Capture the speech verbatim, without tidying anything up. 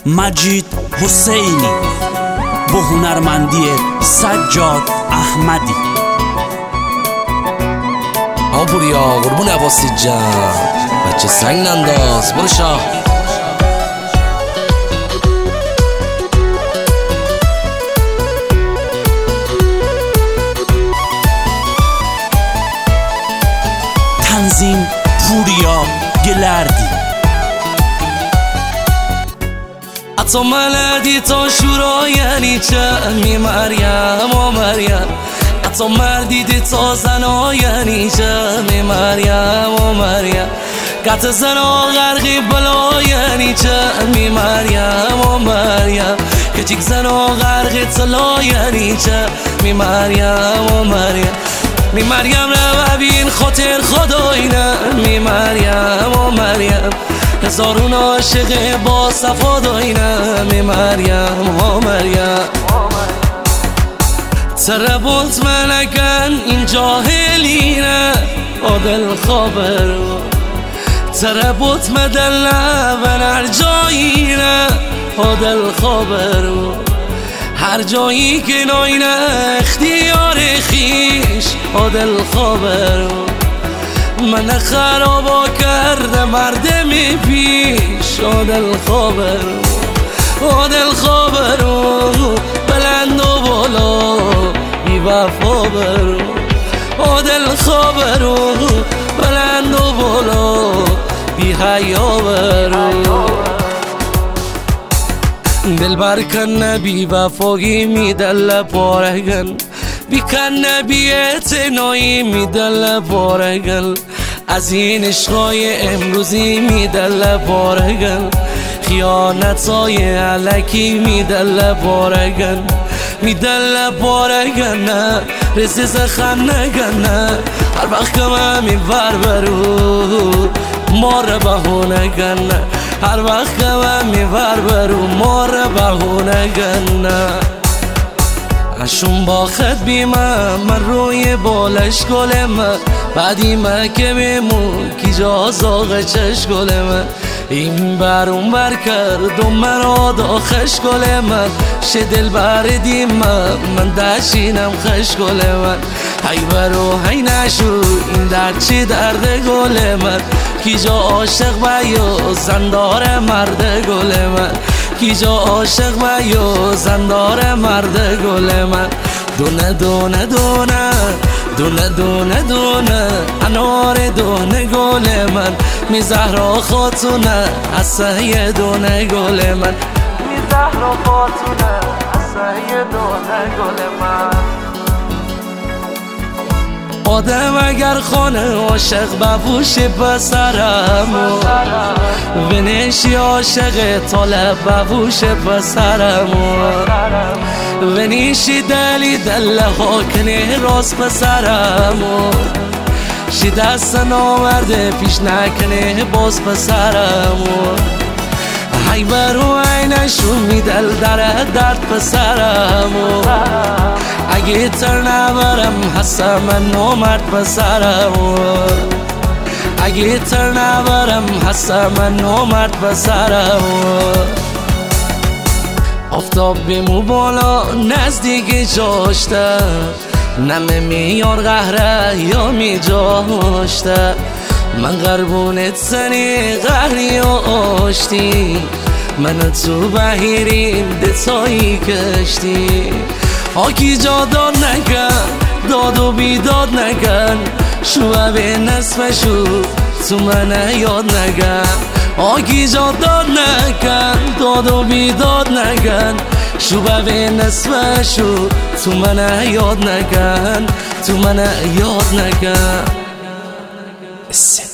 مجید حسینی با هنرمندی سجاد احمدی. آمپوریا قربون عباسی جان، بچه سنگ ننداز برو شاه. تنظیم پوریا گلردی. اتو ملدی تو شورا یعنی چه می مریم و مریم، اتو مردی دی تو زنا یعنی چه می مریم و مریم، قط زنا غرقی بلا یعنی چه می مریم و مریم، کچیک زنا غرقی طلا یعنی چه می مریم و مریم، می مریم رو ببین خاطر خدای نه می مریم و مریم، هزارون عاشق با صفا داینه می مریم و مریم. تربوت ملکن این جاهلینه آدل خابر، تربوت مدلله و هر جایینه آدل خابر، هر جایی که ناینه اختیار خیش آدل خابر، من خرابا کرده مردم پیش آدل خابر، آدل خابر بلند و بالا بی وفا برو، آدل خابر بلند و بالا بی حیا برو، دل برکن بی وفایی می دل پارگن، بیکن بیت نایی می دل پارگن، از این عشقای امروزی می دل پارگن، خیانت های علکی می دل پارگن، می دل پارگن نه رسیز خنگن نه، هر وقت که من می بر برو مار بهونگن نه، هر وقت که من می بر برو مار بهونگن نه، اشون با خط بیمم من روی بالش گلم، بعدی من که بیمون کی جا زاغ چش گلم، این بر اون بر کرد و مرا داخش گلم، شه دل بردیم من من دشینم خش گلم، هی برو هی نشو این درد چی درد گلم، کی جا عاشق بیا زندار مرد گلم، کی جا عاشق بیا زندار مرد گلم، دونه دونه دونه دونه دونه دونه انار دونه گل من، می زهرا خاتونه از سهی دونه گل من، می زهرا خاتونه از سهی دونه گل من. آدم اگر خانه عاشق بپوش پسرم، ونشی عاشق طالب بپوش پسرم، ونشی دلی دل حاکنه راست پسرم، شی دست نامرده پیش نکنه باز پسرم، هی برو عینشون میدل در درد پسرم، اگه تر نبرم هستم من نامرد پسرم، اگه تر نبرم هستم من نامرد پسرم، آفتاب بیمو بالا نزدیک جاشته، نمه میار قهره یا می جاشته، من قربونت سنی قهری و آشتی، من تو بهیرین دتایی کشتی، آکی جا داد نکن داد و بیداد نکن، شو به نصفشو تو من یاد نکن، آکی جا داد نکن داد و بیداد نکن، شو به نصفشو تو من یاد نکن، تو من یاد نکن.